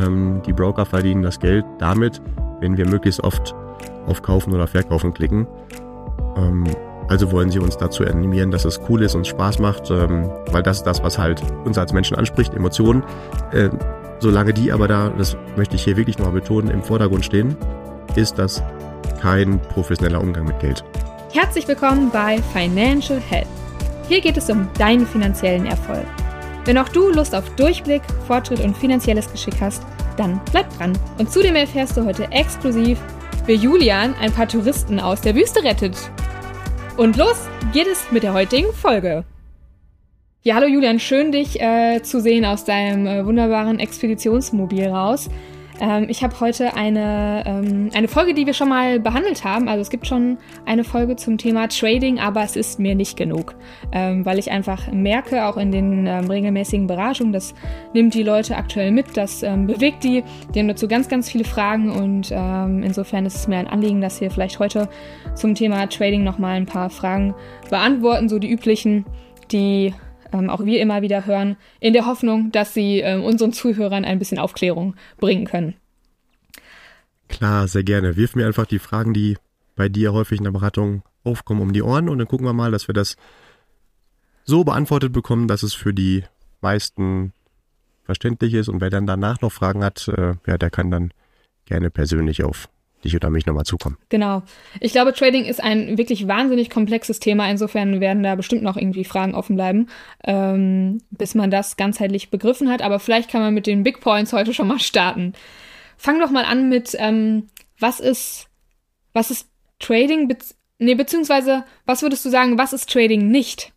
Die Broker verdienen das Geld damit, wenn wir möglichst oft auf Kaufen oder Verkaufen klicken. Also wollen sie uns dazu animieren, dass es cool ist und Spaß macht, weil das ist das, was halt uns als Menschen anspricht, Emotionen. Solange die aber da, das möchte ich hier wirklich nochmal betonen, im Vordergrund stehen, ist das kein professioneller Umgang mit Geld. Herzlich willkommen bei Financial Health. Hier geht es um deinen finanziellen Erfolg. Wenn auch du Lust auf Durchblick, Fortschritt und finanzielles Geschick hast, dann bleib dran. Und zudem erfährst du heute exklusiv, wie Julian ein paar Touristen aus der Wüste rettet. Und los geht es mit der heutigen Folge. Ja, hallo Julian, schön dich zu sehen aus deinem wunderbaren Expeditionsmobil raus. Ich habe heute eine Folge, die wir schon mal behandelt haben. Also es gibt schon eine Folge zum Thema Trading, aber es ist mir nicht genug, weil ich einfach merke, auch in den regelmäßigen Beratungen, das nimmt die Leute aktuell mit, das bewegt die haben dazu ganz, ganz viele Fragen und insofern ist es mir ein Anliegen, dass wir vielleicht heute zum Thema Trading nochmal ein paar Fragen beantworten, so die üblichen, die auch wir immer wieder hören, in der Hoffnung, dass sie unseren Zuhörern ein bisschen Aufklärung bringen können. Klar, sehr gerne. Wirf mir einfach die Fragen, die bei dir häufig in der Beratung aufkommen, um die Ohren und dann gucken wir mal, dass wir das so beantwortet bekommen, dass es für die meisten verständlich ist und wer dann danach noch Fragen hat, der kann dann gerne persönlich auf dich oder mich nochmal zukommen. Genau. Ich glaube, Trading ist ein wirklich wahnsinnig komplexes Thema. Insofern werden da bestimmt noch irgendwie Fragen offen bleiben, bis man das ganzheitlich begriffen hat. Aber vielleicht kann man mit den Big Points heute schon mal starten. Fang doch mal an mit, was ist Trading, beziehungsweise, was würdest du sagen, was ist Trading nicht?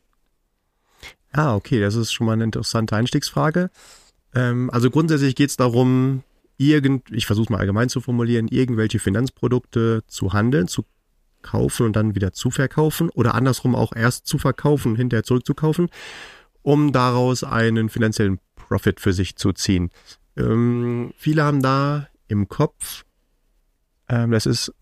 Okay, das ist schon mal eine interessante Einstiegsfrage. Also grundsätzlich geht es darum, ich versuche es mal allgemein zu formulieren, irgendwelche Finanzprodukte zu handeln, zu kaufen und dann wieder zu verkaufen oder andersrum auch erst zu verkaufen, hinterher zurückzukaufen, um daraus einen finanziellen Profit für sich zu ziehen. Viele haben da im Kopf, das ist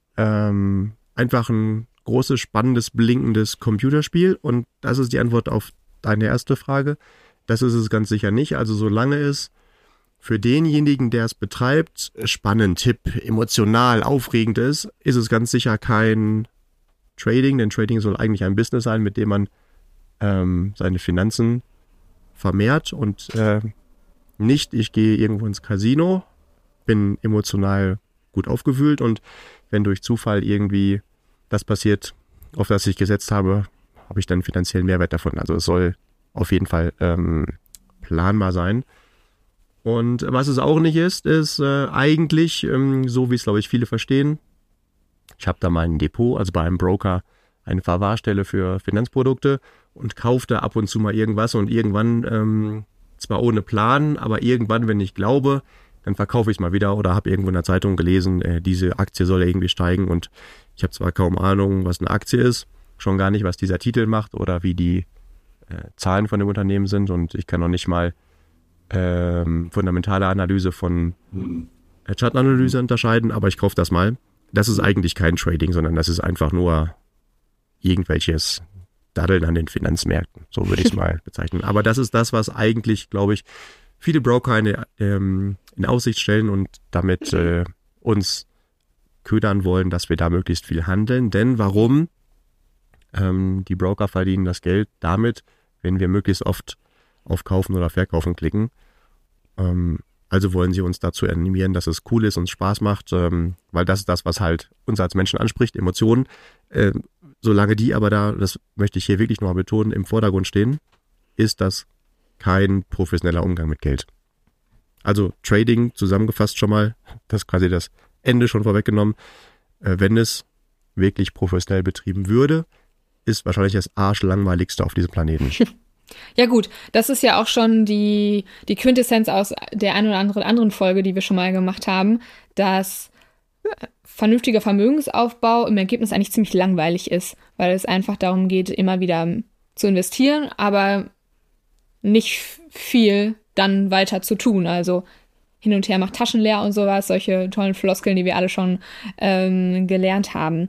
einfach ein großes, spannendes, blinkendes Computerspiel und das ist die Antwort auf deine erste Frage. Das ist es ganz sicher nicht. Also solange es für denjenigen, der es betreibt, spannend, hip, emotional, aufregend ist es ganz sicher kein Trading, denn Trading soll eigentlich ein Business sein, mit dem man seine Finanzen vermehrt und nicht, ich gehe irgendwo ins Casino, bin emotional gut aufgewühlt und wenn durch Zufall irgendwie das passiert, auf das ich gesetzt habe, habe ich dann finanziellen Mehrwert davon. Also es soll auf jeden Fall planbar sein. Und was es auch nicht ist eigentlich, so wie es, glaube ich, viele verstehen, ich habe da mein Depot, also bei einem Broker, eine Verwahrstelle für Finanzprodukte und kaufe da ab und zu mal irgendwas und irgendwann, zwar ohne Plan, aber irgendwann, wenn ich glaube, dann verkaufe ich es mal wieder oder habe irgendwo in der Zeitung gelesen, diese Aktie soll irgendwie steigen und ich habe zwar kaum Ahnung, was eine Aktie ist, schon gar nicht, was dieser Titel macht oder wie die Zahlen von dem Unternehmen sind und ich kann noch nicht mal fundamentale Analyse von Chartanalyse unterscheiden, aber ich kaufe das mal. Das ist eigentlich kein Trading, sondern das ist einfach nur irgendwelches Daddeln an den Finanzmärkten. So würde ich es mal bezeichnen. Aber das ist das, was eigentlich, glaube ich, viele Broker in Aussicht stellen und damit uns ködern wollen, dass wir da möglichst viel handeln. Denn warum? Die Broker verdienen das Geld damit, wenn wir möglichst oft auf Kaufen oder Verkaufen klicken. Also wollen sie uns dazu animieren, dass es cool ist und Spaß macht, weil das ist das, was halt uns als Menschen anspricht, Emotionen. Solange die aber da, das möchte ich hier wirklich nochmal betonen, im Vordergrund stehen, ist das kein professioneller Umgang mit Geld. Also Trading zusammengefasst schon mal, das ist quasi das Ende schon vorweggenommen. Wenn es wirklich professionell betrieben würde, ist wahrscheinlich das arschlangweiligste auf diesem Planeten. Ja gut, das ist ja auch schon die Quintessenz aus der einen oder anderen Folge, die wir schon mal gemacht haben, dass vernünftiger Vermögensaufbau im Ergebnis eigentlich ziemlich langweilig ist, weil es einfach darum geht, immer wieder zu investieren, aber nicht viel dann weiter zu tun. Also hin und her macht Taschen leer und sowas, solche tollen Floskeln, die wir alle schon gelernt haben.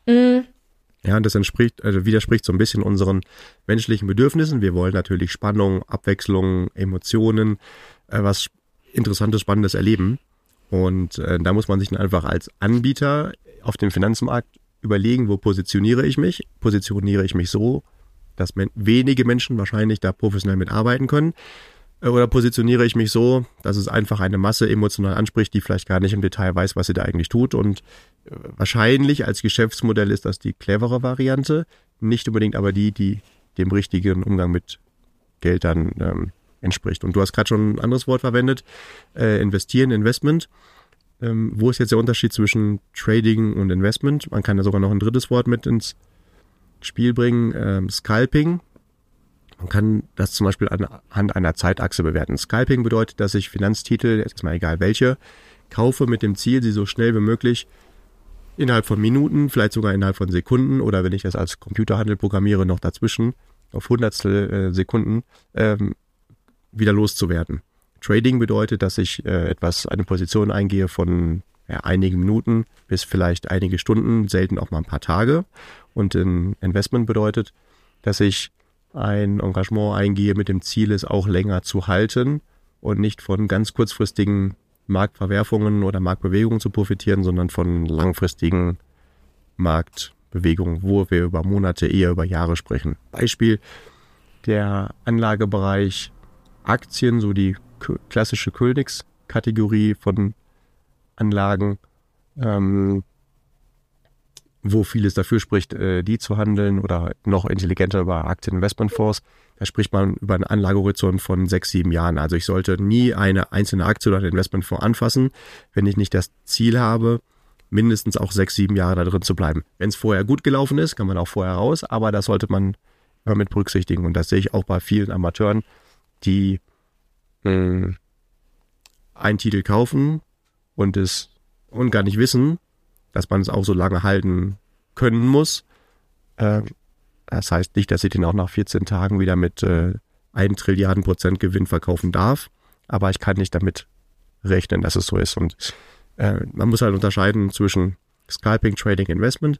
Ja, und das widerspricht so ein bisschen unseren menschlichen Bedürfnissen. Wir wollen natürlich Spannung, Abwechslung, Emotionen, was interessantes, spannendes Erleben. Und da muss man sich dann einfach als Anbieter auf dem Finanzmarkt überlegen, wo positioniere ich mich? Positioniere ich mich so, dass wenige Menschen wahrscheinlich da professionell mitarbeiten können? Oder positioniere ich mich so, dass es einfach eine Masse emotional anspricht, die vielleicht gar nicht im Detail weiß, was sie da eigentlich tut? Und wahrscheinlich als Geschäftsmodell ist das die clevere Variante, nicht unbedingt aber die dem richtigen Umgang mit Geld dann entspricht. Und du hast gerade schon ein anderes Wort verwendet, investieren, Investment. Wo ist jetzt der Unterschied zwischen Trading und Investment? Man kann da sogar noch ein drittes Wort mit ins Spiel bringen, Scalping. Man kann das zum Beispiel anhand einer Zeitachse bewerten. Scalping bedeutet, dass ich Finanztitel, jetzt ist mal egal welche, kaufe mit dem Ziel, sie so schnell wie möglich innerhalb von Minuten, vielleicht sogar innerhalb von Sekunden oder wenn ich das als Computerhandel programmiere, noch dazwischen auf Hundertstel Sekunden wieder loszuwerden. Trading bedeutet, dass ich eine Position eingehe von einigen Minuten bis vielleicht einige Stunden, selten auch mal ein paar Tage. Und ein Investment bedeutet, dass ich ein Engagement eingehe mit dem Ziel, es auch länger zu halten und nicht von ganz kurzfristigen Marktverwerfungen oder Marktbewegungen zu profitieren, sondern von langfristigen Marktbewegungen, wo wir über Monate, eher über Jahre sprechen. Beispiel der Anlagebereich Aktien, so die klassische Königskategorie von Anlagen, wo vieles dafür spricht, die zu handeln oder noch intelligenter über Aktieninvestmentfonds. Da spricht man über einen Anlagehorizont von 6-7 Jahren. Also ich sollte nie eine einzelne Aktie oder einen Investmentfonds anfassen, wenn ich nicht das Ziel habe, mindestens auch 6-7 Jahre da drin zu bleiben. Wenn es vorher gut gelaufen ist, kann man auch vorher raus, aber das sollte man immer mit berücksichtigen. Und das sehe ich auch bei vielen Amateuren, die einen Titel kaufen und gar nicht wissen, dass man es auch so lange halten können muss. Das heißt nicht, dass ich den auch nach 14 Tagen wieder mit 1 Trilliarden% Gewinn verkaufen darf, aber ich kann nicht damit rechnen, dass es so ist. Und man muss halt unterscheiden zwischen Scalping, Trading, Investment.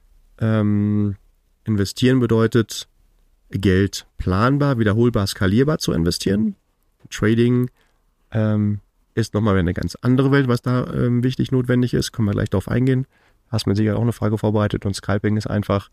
Investieren bedeutet, Geld planbar, wiederholbar, skalierbar zu investieren. Trading ist nochmal eine ganz andere Welt, was da wichtig notwendig ist. Können wir gleich darauf eingehen. Hast mir sicher auch eine Frage vorbereitet. Und Scalping ist einfach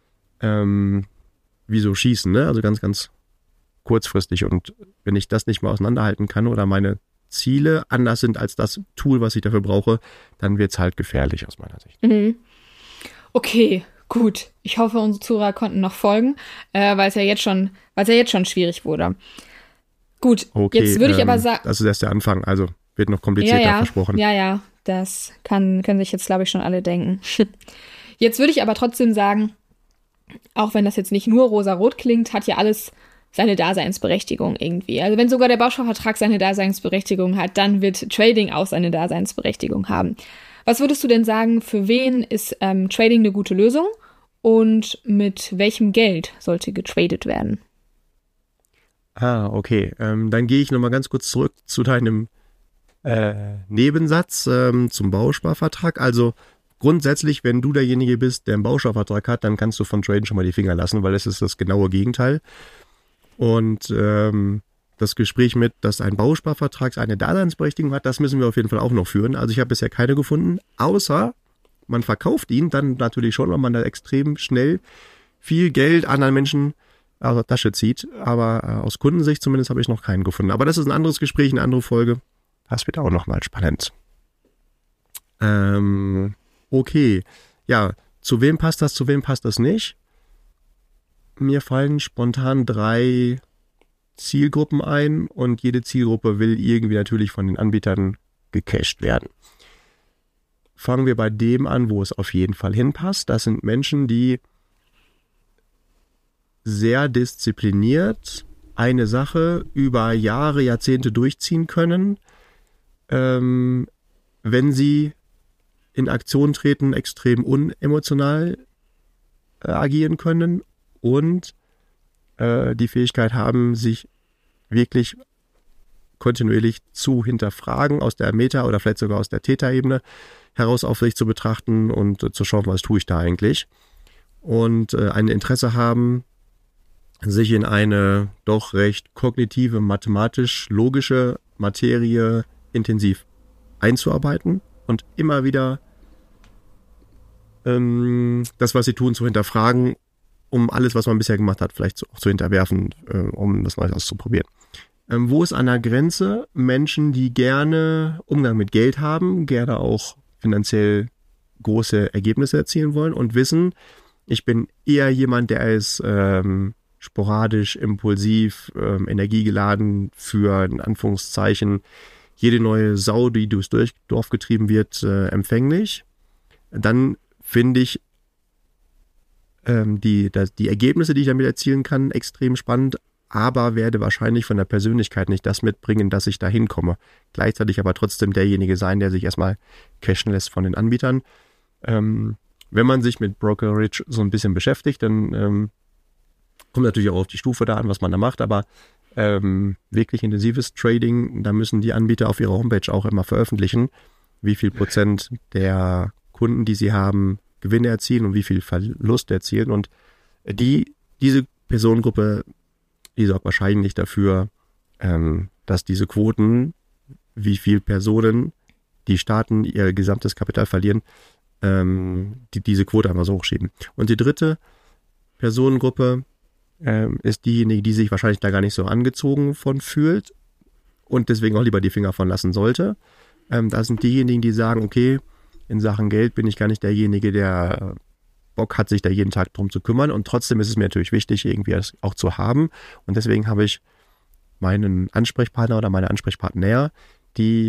wie so Schießen, ne? Also ganz, ganz kurzfristig. Und wenn ich das nicht mal auseinanderhalten kann oder meine Ziele anders sind als das Tool, was ich dafür brauche, dann wird es halt gefährlich aus meiner Sicht. Mhm. Okay, gut. Ich hoffe, unsere Zuhörer konnten noch folgen, weil es ja jetzt schon schwierig wurde. Gut, okay, jetzt würde ich aber sagen... Das ist erst der Anfang, also wird noch komplizierter versprochen. Ja, das können sich jetzt, glaube ich, schon alle denken. Jetzt würde ich aber trotzdem sagen, auch wenn das jetzt nicht nur rosa-rot klingt, hat ja alles seine Daseinsberechtigung irgendwie. Also wenn sogar der Bausparvertrag seine Daseinsberechtigung hat, dann wird Trading auch seine Daseinsberechtigung haben. Was würdest du denn sagen, für wen ist Trading eine gute Lösung und mit welchem Geld sollte getradet werden? Okay. Dann gehe ich nochmal ganz kurz zurück zu deinem Nebensatz zum Bausparvertrag. Also grundsätzlich, wenn du derjenige bist, der einen Bausparvertrag hat, dann kannst du von Traden schon mal die Finger lassen, weil es ist das genaue Gegenteil. Und das Gespräch mit, dass ein Bausparvertrag eine Daseinsberechtigung hat, das müssen wir auf jeden Fall auch noch führen. Also ich habe bisher keine gefunden, außer man verkauft ihn dann natürlich schon, weil man da extrem schnell viel Geld anderen Menschen aus der Tasche zieht. Aber aus Kundensicht zumindest habe ich noch keinen gefunden. Aber das ist ein anderes Gespräch, eine andere Folge. Das wird auch nochmal spannend. Okay. Ja, zu wem passt das nicht? Mir fallen spontan 3 Zielgruppen ein und jede Zielgruppe will irgendwie natürlich von den Anbietern gecached werden. Fangen wir bei dem an, wo es auf jeden Fall hinpasst. Das sind Menschen, die sehr diszipliniert eine Sache über Jahre, Jahrzehnte durchziehen können, wenn sie in Aktion treten, extrem unemotional agieren können und die Fähigkeit haben, sich wirklich kontinuierlich zu hinterfragen, aus der Meta- oder vielleicht sogar aus der Theta-Ebene heraus auf sich zu betrachten und zu schauen, was tue ich da eigentlich. Und ein Interesse haben, sich in eine doch recht kognitive, mathematisch-logische Materie intensiv einzuarbeiten und immer wieder das, was sie tun, zu hinterfragen, um alles, was man bisher gemacht hat, vielleicht auch zu hinterwerfen, um das Neues auszuprobieren. Wo ist an der Grenze Menschen, die gerne Umgang mit Geld haben, gerne auch finanziell große Ergebnisse erzielen wollen und wissen, ich bin eher jemand, der ist sporadisch, impulsiv, energiegeladen für, in Anführungszeichen, jede neue Sau, die durchs Dorf getrieben wird, empfänglich. Dann finde ich die Ergebnisse, die ich damit erzielen kann, extrem spannend, aber werde wahrscheinlich von der Persönlichkeit nicht das mitbringen, dass ich da hinkomme. Gleichzeitig aber trotzdem derjenige sein, der sich erstmal cashen lässt von den Anbietern. Wenn man sich mit Brokerage so ein bisschen beschäftigt, dann kommt natürlich auch auf die Stufe da an, was man da macht, aber wirklich intensives Trading, da müssen die Anbieter auf ihrer Homepage auch immer veröffentlichen, wie viel Prozent der Kunden, die sie haben, Gewinne erzielen und wie viel Verlust erzielen. Und diese Personengruppe, die sorgt wahrscheinlich dafür, dass diese Quoten, wie viel Personen, die Staaten ihr gesamtes Kapital verlieren, diese Quote einfach so hochschieben. Und die dritte Personengruppe ist diejenige, die sich wahrscheinlich da gar nicht so angezogen von fühlt und deswegen auch lieber die Finger von lassen sollte. Da sind diejenigen, die sagen, okay, in Sachen Geld bin ich gar nicht derjenige, der Bock hat, sich da jeden Tag drum zu kümmern. Und trotzdem ist es mir natürlich wichtig, irgendwie das auch zu haben. Und deswegen habe ich meinen Ansprechpartner oder meine Ansprechpartner, die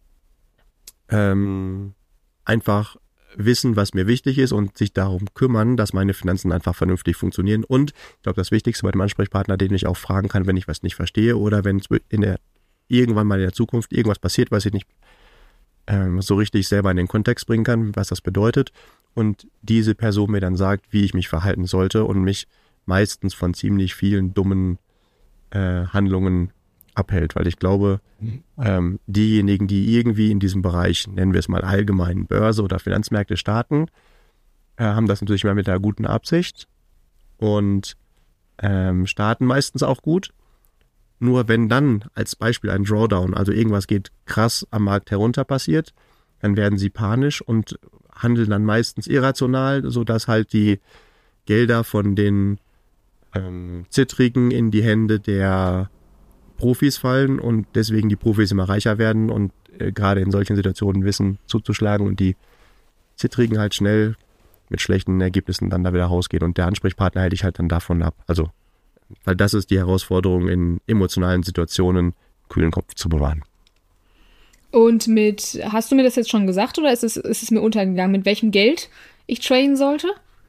einfach wissen, was mir wichtig ist und sich darum kümmern, dass meine Finanzen einfach vernünftig funktionieren. Und ich glaube, das Wichtigste bei dem Ansprechpartner, den ich auch fragen kann, wenn ich was nicht verstehe oder wenn es irgendwann mal in der Zukunft irgendwas passiert, was ich nicht so richtig selber in den Kontext bringen kann, was das bedeutet. Und diese Person mir dann sagt, wie ich mich verhalten sollte und mich meistens von ziemlich vielen dummen Handlungen abhält. Weil ich glaube, diejenigen, die irgendwie in diesem Bereich, nennen wir es mal allgemein, Börse oder Finanzmärkte starten, haben das natürlich mal mit einer guten Absicht und starten meistens auch gut. Nur wenn dann als Beispiel ein Drawdown, also irgendwas geht krass am Markt herunter passiert, dann werden sie panisch und handeln dann meistens irrational, sodass halt die Gelder von den Zittrigen in die Hände der Profis fallen und deswegen die Profis immer reicher werden und gerade in solchen Situationen wissen zuzuschlagen und die Zittrigen halt schnell mit schlechten Ergebnissen dann da wieder rausgehen. Und der Ansprechpartner hält dich halt dann davon ab. Also weil das ist die Herausforderung, in emotionalen Situationen kühlen Kopf zu bewahren. Und hast du mir das jetzt schon gesagt oder ist es mir untergegangen, mit welchem Geld ich traden sollte?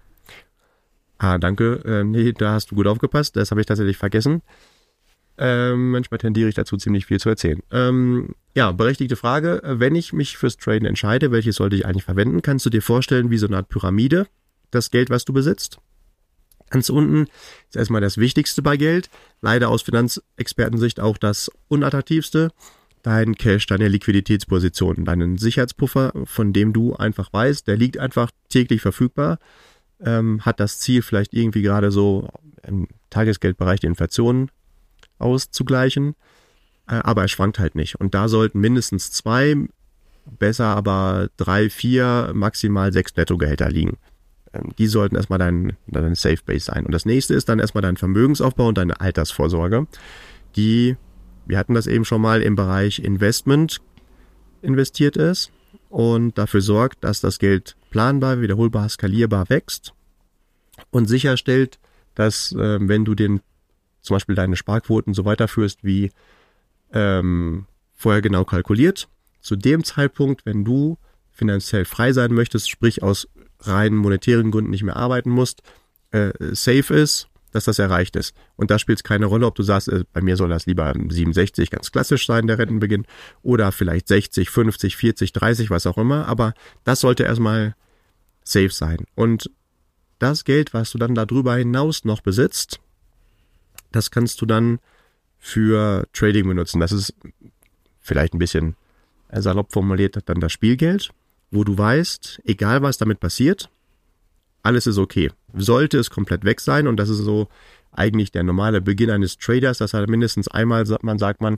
Danke. Nee, da hast du gut aufgepasst. Das habe ich tatsächlich vergessen. Manchmal tendiere ich dazu, ziemlich viel zu erzählen. Berechtigte Frage. Wenn ich mich fürs Traden entscheide, welches sollte ich eigentlich verwenden? Kannst du dir vorstellen, wie so eine Art Pyramide, das Geld, was du besitzt? Ganz unten ist erstmal das Wichtigste bei Geld, leider aus Finanzexpertensicht auch das unattraktivste, dein Cash, deine Liquiditätsposition, deinen Sicherheitspuffer, von dem du einfach weißt, der liegt einfach täglich verfügbar, hat das Ziel vielleicht irgendwie gerade so im Tagesgeldbereich die Inflation auszugleichen, aber er schwankt halt nicht. Und da sollten mindestens 2, besser aber 3, 4, maximal 6 Nettogehälter liegen. Die sollten erstmal deine Safe Base sein. Und das nächste ist dann erstmal dein Vermögensaufbau und deine Altersvorsorge, die, wir hatten das eben schon mal, im Bereich Investment investiert ist und dafür sorgt, dass das Geld planbar, wiederholbar, skalierbar wächst und sicherstellt, dass wenn du zum Beispiel deine Sparquoten so weiterführst wie vorher genau kalkuliert, zu dem Zeitpunkt, wenn du finanziell frei sein möchtest, sprich aus rein monetären Gründen nicht mehr arbeiten musst, safe ist, dass das erreicht ist. Und da spielt es keine Rolle, ob du sagst, bei mir soll das lieber 67 ganz klassisch sein, der Rentenbeginn, oder vielleicht 60, 50, 40, 30, was auch immer. Aber das sollte erstmal safe sein. Und das Geld, was du dann darüber hinaus noch besitzt, das kannst du dann für Trading benutzen. Das ist vielleicht ein bisschen salopp formuliert dann das Spielgeld, wo du weißt, egal was damit passiert, alles ist okay. Sollte es komplett weg sein, und das ist so eigentlich der normale Beginn eines Traders, dass er mindestens einmal, sagt man,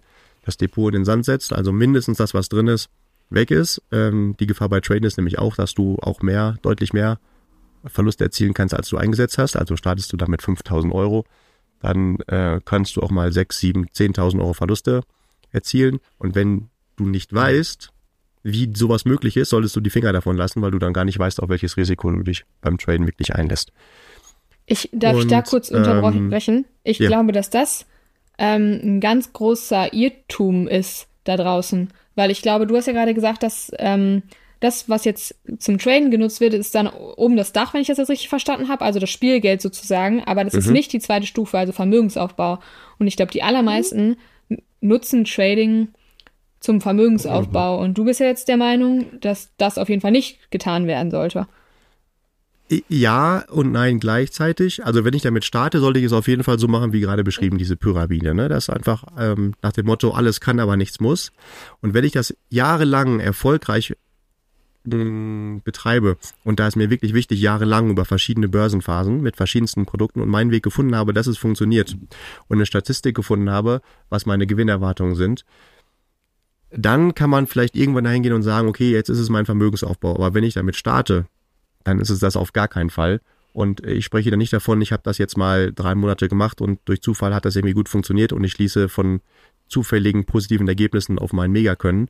das Depot in den Sand setzt, also mindestens das, was drin ist, weg ist. Die Gefahr bei Traden ist nämlich auch, dass du auch deutlich mehr Verluste erzielen kannst, als du eingesetzt hast. Also startest du damit 5.000 Euro, dann kannst du auch mal 6, 7, 10.000 Euro Verluste erzielen. Und wenn du nicht weißt, wie sowas möglich ist, solltest du die Finger davon lassen, weil du dann gar nicht weißt, auf welches Risiko du dich beim Traden wirklich einlässt. Darf ich da kurz unterbrechen? Ich glaube, dass das ein ganz großer Irrtum ist da draußen. Weil ich glaube, du hast ja gerade gesagt, dass das, was jetzt zum Traden genutzt wird, ist dann oben das Dach, wenn ich das jetzt richtig verstanden habe, also das Spielgeld sozusagen, aber das ist nicht die zweite Stufe, also Vermögensaufbau. Und ich glaube, die allermeisten nutzen Trading zum Vermögensaufbau. Und du bist ja jetzt der Meinung, dass das auf jeden Fall nicht getan werden sollte. Ja und nein gleichzeitig. Also wenn ich damit starte, sollte ich es auf jeden Fall so machen, wie gerade beschrieben, diese Pyramide. Ne? Das ist einfach nach dem Motto, alles kann, aber nichts muss. Und wenn ich das jahrelang erfolgreich betreibe, und da ist mir wirklich wichtig, jahrelang über verschiedene Börsenphasen mit verschiedensten Produkten und meinen Weg gefunden habe, dass es funktioniert und eine Statistik gefunden habe, was meine Gewinnerwartungen sind, dann kann man vielleicht irgendwann dahin gehen und sagen, okay, jetzt ist es mein Vermögensaufbau. Aber wenn ich damit starte, dann ist es das auf gar keinen Fall. Und ich spreche da nicht davon, ich habe das jetzt mal 3 Monate gemacht und durch Zufall hat das irgendwie gut funktioniert und ich schließe von zufälligen positiven Ergebnissen auf mein Mega-Können.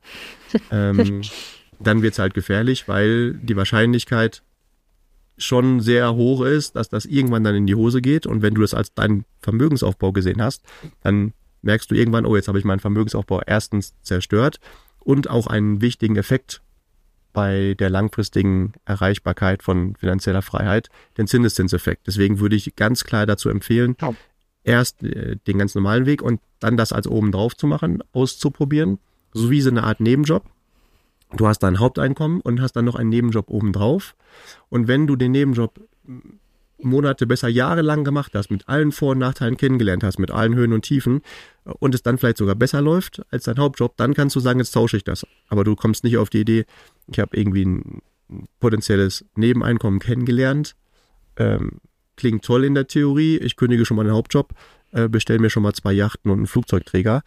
Dann wird's halt gefährlich, weil die Wahrscheinlichkeit schon sehr hoch ist, dass das irgendwann dann in die Hose geht. Und wenn du das als deinen Vermögensaufbau gesehen hast, dann merkst du irgendwann, oh, jetzt habe ich meinen Vermögensaufbau erstens zerstört und auch einen wichtigen Effekt bei der langfristigen Erreichbarkeit von finanzieller Freiheit, den Zinseszinseffekt. Deswegen würde ich ganz klar dazu empfehlen, erst den ganz normalen Weg und dann das als oben drauf zu machen, auszuprobieren, so wie so eine Art Nebenjob. Du hast dein Haupteinkommen und hast dann noch einen Nebenjob obendrauf. Und wenn du den Nebenjob Monate, besser jahrelang gemacht hast, mit allen Vor- und Nachteilen kennengelernt hast, mit allen Höhen und Tiefen und es dann vielleicht sogar besser läuft als dein Hauptjob, dann kannst du sagen, jetzt tausche ich das. Aber du kommst nicht auf die Idee, ich habe irgendwie ein potenzielles Nebeneinkommen kennengelernt, klingt toll in der Theorie, ich kündige schon mal den Hauptjob, bestelle mir schon mal 2 Yachten und einen Flugzeugträger,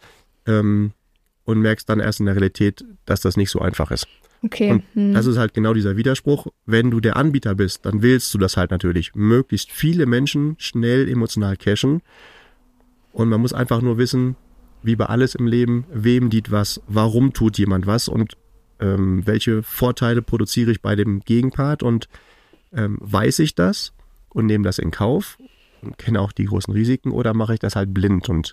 und merkst dann erst in der Realität, dass das nicht so einfach ist. Okay. Und das ist halt genau dieser Widerspruch. Wenn du der Anbieter bist, dann willst du das halt natürlich. Möglichst viele Menschen schnell emotional cashen. Und man muss einfach nur wissen, wie bei alles im Leben, wem dient was, warum tut jemand was und welche Vorteile produziere ich bei dem Gegenpart und weiß ich das und nehme das in Kauf und kenne auch die großen Risiken oder mache ich das halt blind. Und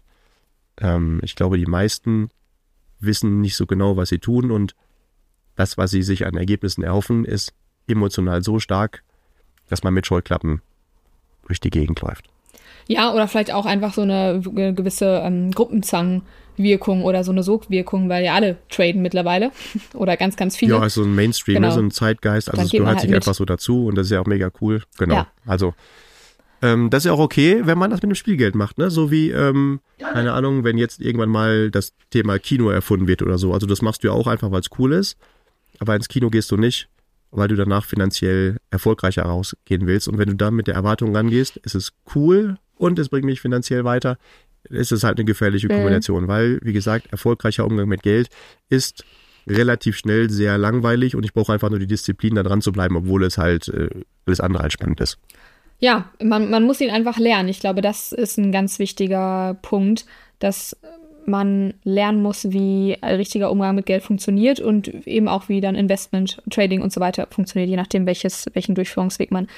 ich glaube, die meisten wissen nicht so genau, was sie tun und das, was sie sich an Ergebnissen erhoffen, ist emotional so stark, dass man mit Scheuklappen durch die Gegend läuft. Ja, oder vielleicht auch einfach so eine gewisse Gruppenzwang-Wirkung oder so eine Sogwirkung, weil ja alle traden mittlerweile oder ganz, ganz viele. Ja, also ein Mainstream, genau. So ein Zeitgeist, also es gehört halt sich einfach so dazu und das ist ja auch mega cool. Genau, ja. Also das ist ja auch okay, wenn man das mit dem Spielgeld macht, ne? So wie, keine Ahnung, wenn jetzt irgendwann mal das Thema Kino erfunden wird oder so. Also das machst du ja auch einfach, weil es cool ist. Aber ins Kino gehst du nicht, weil du danach finanziell erfolgreicher rausgehen willst. Und wenn du da mit der Erwartung rangehst, ist es cool und es bringt mich finanziell weiter, ist es halt eine gefährliche Kombination. Weil, wie gesagt, erfolgreicher Umgang mit Geld ist relativ schnell sehr langweilig und ich brauche einfach nur die Disziplin, da dran zu bleiben, obwohl es halt alles andere als spannend ist. Ja, man muss ihn einfach lernen. Ich glaube, das ist ein ganz wichtiger Punkt, dass man lernen muss, wie ein richtiger Umgang mit Geld funktioniert und eben auch, wie dann Investment, Trading und so weiter funktioniert, je nachdem, welchen Durchführungsweg man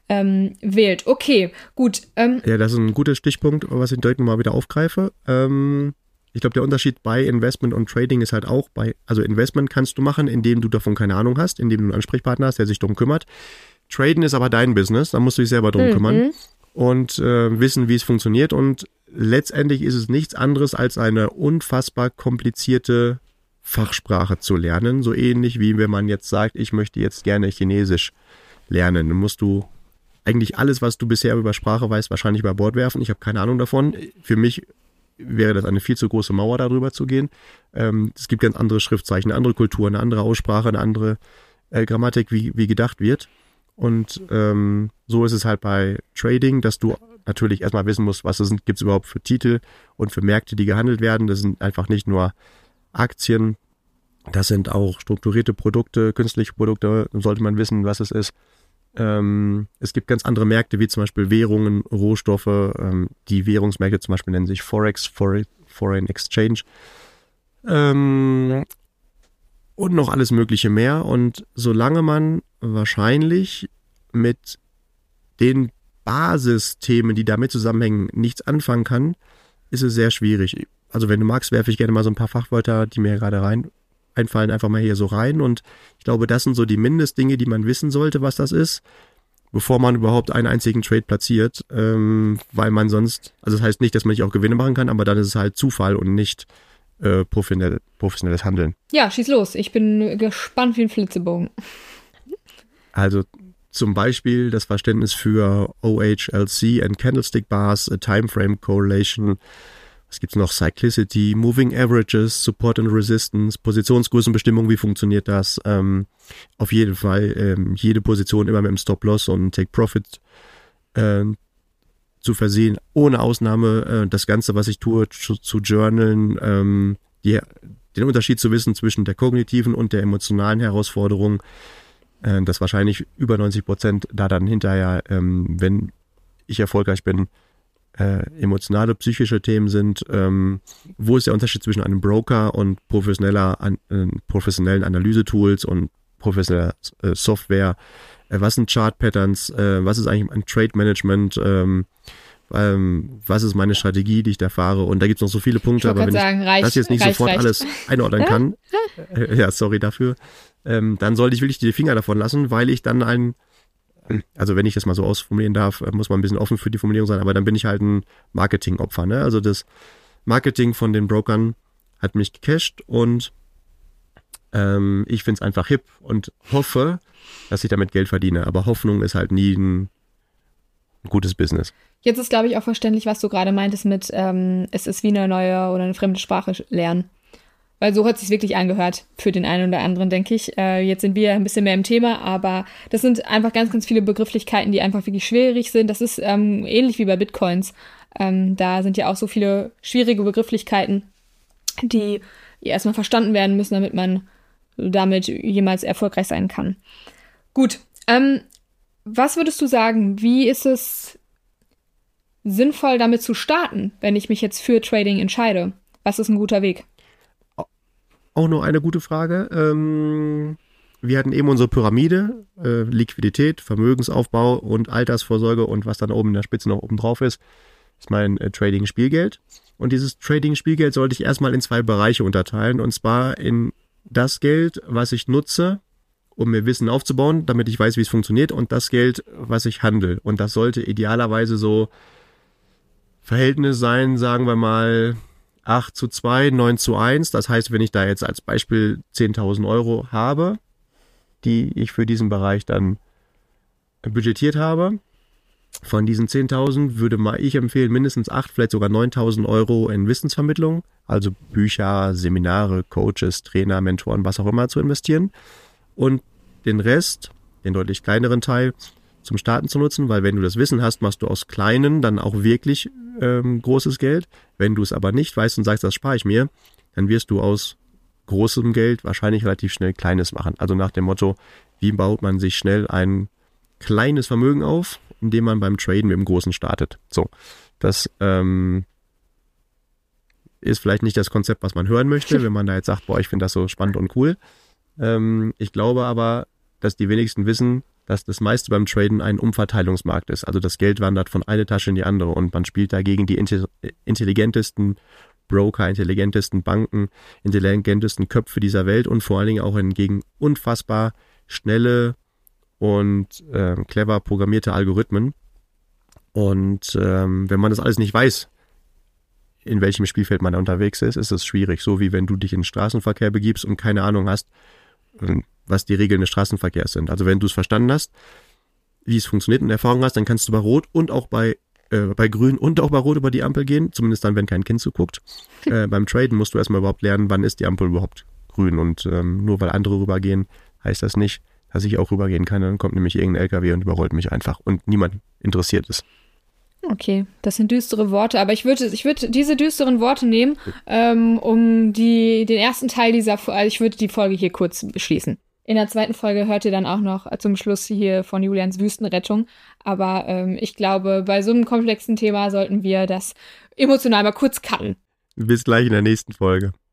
wählt. Okay, gut. Ja, das ist ein guter Stichpunkt, was ich direkt nochmal wieder aufgreife. Ich glaube, der Unterschied bei Investment und Trading ist halt auch also Investment kannst du machen, indem du davon keine Ahnung hast, indem du einen Ansprechpartner hast, der sich darum kümmert. Traden ist aber dein Business, da musst du dich selber drum kümmern und wissen, wie es funktioniert. Und letztendlich ist es nichts anderes als eine unfassbar komplizierte Fachsprache zu lernen. So ähnlich wie wenn man jetzt sagt, ich möchte jetzt gerne Chinesisch lernen. Dann musst du eigentlich alles, was du bisher über Sprache weißt, wahrscheinlich über Bord werfen. Ich habe keine Ahnung davon. Für mich wäre das eine viel zu große Mauer, darüber zu gehen. Es gibt ganz andere Schriftzeichen, eine andere Kultur, eine andere Aussprache, eine andere Grammatik, wie gedacht wird. Und so ist es halt bei Trading, dass du natürlich erstmal wissen musst, was es gibt es überhaupt für Titel und für Märkte, die gehandelt werden. Das sind einfach nicht nur Aktien, das sind auch strukturierte Produkte, künstliche Produkte, sollte man wissen, was es ist. Es gibt ganz andere Märkte, wie zum Beispiel Währungen, Rohstoffe. Die Währungsmärkte zum Beispiel nennen sich Forex, Foreign Exchange. Und noch alles Mögliche mehr. Und solange man wahrscheinlich mit den Basisthemen, die damit zusammenhängen, nichts anfangen kann, ist es sehr schwierig. Also wenn du magst, werfe ich gerne mal so ein paar Fachwörter, die mir gerade einfallen, einfach mal hier so rein. Und ich glaube, das sind so die Mindestdinge, die man wissen sollte, was das ist, bevor man überhaupt einen einzigen Trade platziert, weil man sonst, also das heißt nicht, dass man nicht auch Gewinne machen kann, aber dann ist es halt Zufall und nicht professionelles Handeln. Ja, schieß los. Ich bin gespannt wie ein Flitzebogen. Also zum Beispiel das Verständnis für OHLC and Candlestick Bars, Timeframe Correlation. Was gibt's noch? Cyclicity, Moving Averages, Support and Resistance, Positionsgrößenbestimmung, wie funktioniert das? Auf jeden Fall jede Position immer mit einem Stop-Loss und Take-Profit zu versehen, ohne Ausnahme das Ganze, was ich tue, zu journalen, den Unterschied zu wissen zwischen der kognitiven und der emotionalen Herausforderung, dass wahrscheinlich über 90% da dann hinterher, wenn ich erfolgreich bin, emotionale, psychische Themen sind. Wo ist der Unterschied zwischen einem Broker und professionellen Analysetools und professioneller Software? Was sind Chart-Patterns? Was ist eigentlich ein Trade-Management? Was ist meine Strategie, die ich da fahre? Und da gibt es noch so viele Punkte, aber wenn ich das jetzt nicht sofort alles einordnen kann, ja, sorry dafür, dann sollte ich wirklich die Finger davon lassen, weil ich dann also wenn ich das mal so ausformulieren darf, muss man ein bisschen offen für die Formulierung sein, aber dann bin ich halt ein Marketingopfer, ne? Also das Marketing von den Brokern hat mich gecasht und ich finde es einfach hip und hoffe, dass ich damit Geld verdiene. Aber Hoffnung ist halt nie ein gutes Business. Jetzt ist, glaube ich, auch verständlich, was du gerade meintest mit es ist wie eine neue oder eine fremde Sprache lernen. Weil so hat es sich wirklich angehört für den einen oder anderen, denke ich. Jetzt sind wir ein bisschen mehr im Thema, aber das sind einfach ganz, ganz viele Begrifflichkeiten, die einfach wirklich schwierig sind. Das ist ähnlich wie bei Bitcoins. Da sind ja auch so viele schwierige Begrifflichkeiten, die erstmal verstanden werden müssen, damit man damit jemals erfolgreich sein kann. Gut, was würdest du sagen, wie ist es sinnvoll, damit zu starten, wenn ich mich jetzt für Trading entscheide? Was ist ein guter Weg? Auch noch eine gute Frage. Wir hatten eben unsere Pyramide, Liquidität, Vermögensaufbau und Altersvorsorge und was dann oben in der Spitze noch oben drauf ist mein Trading-Spielgeld. Und dieses Trading-Spielgeld sollte ich erstmal in 2 Bereiche unterteilen, und zwar in das Geld, was ich nutze, um mir Wissen aufzubauen, damit ich weiß, wie es funktioniert, und das Geld, was ich handle. Und das sollte idealerweise so Verhältnis sein, sagen wir mal 8:2, 9:1. Das heißt, wenn ich da jetzt als Beispiel 10.000 Euro habe, die ich für diesen Bereich dann budgetiert habe, von diesen 10.000 würde mal ich empfehlen, mindestens 8, vielleicht sogar 9.000 Euro in Wissensvermittlung, also Bücher, Seminare, Coaches, Trainer, Mentoren, was auch immer zu investieren, und den Rest, den deutlich kleineren Teil, zum Starten zu nutzen, weil wenn du das Wissen hast, machst du aus kleinen dann auch wirklich großes Geld. Wenn du es aber nicht weißt und sagst, das spare ich mir, dann wirst du aus großem Geld wahrscheinlich relativ schnell kleines machen. Also nach dem Motto, wie baut man sich schnell ein kleines Vermögen auf, indem man beim Traden mit dem Großen startet. So, das ist vielleicht nicht das Konzept, was man hören möchte, wenn man da jetzt sagt, boah, ich finde das so spannend und cool. Ich glaube aber, dass die wenigsten wissen, dass das meiste beim Traden ein Umverteilungsmarkt ist. Also das Geld wandert von einer Tasche in die andere und man spielt dagegen die intelligentesten Broker, intelligentesten Banken, intelligentesten Köpfe dieser Welt und vor allen Dingen auch gegen unfassbar schnelle und clever programmierte Algorithmen. Und wenn man das alles nicht weiß, in welchem Spielfeld man da unterwegs ist, ist es schwierig. So wie wenn du dich in den Straßenverkehr begibst und keine Ahnung hast, was die Regeln des Straßenverkehrs sind. Also wenn du es verstanden hast, wie es funktioniert und Erfahrung hast, dann kannst du bei Rot und auch bei Grün und auch bei Rot über die Ampel gehen, zumindest dann, wenn kein Kind zuguckt. Beim Traden musst du erstmal überhaupt lernen, wann ist die Ampel überhaupt grün, und nur weil andere rübergehen, heißt das nicht, dass ich auch rübergehen kann. Dann kommt nämlich irgendein LKW und überrollt mich einfach und niemand interessiert es. Okay, das sind düstere Worte, aber ich würde diese düsteren Worte nehmen, um den ersten Teil ich würde die Folge hier kurz beschließen. In der zweiten Folge hört ihr dann auch noch zum Schluss hier von Julians Wüstenrettung, aber ich glaube, bei so einem komplexen Thema sollten wir das emotional mal kurz cutten. Bis gleich in der nächsten Folge.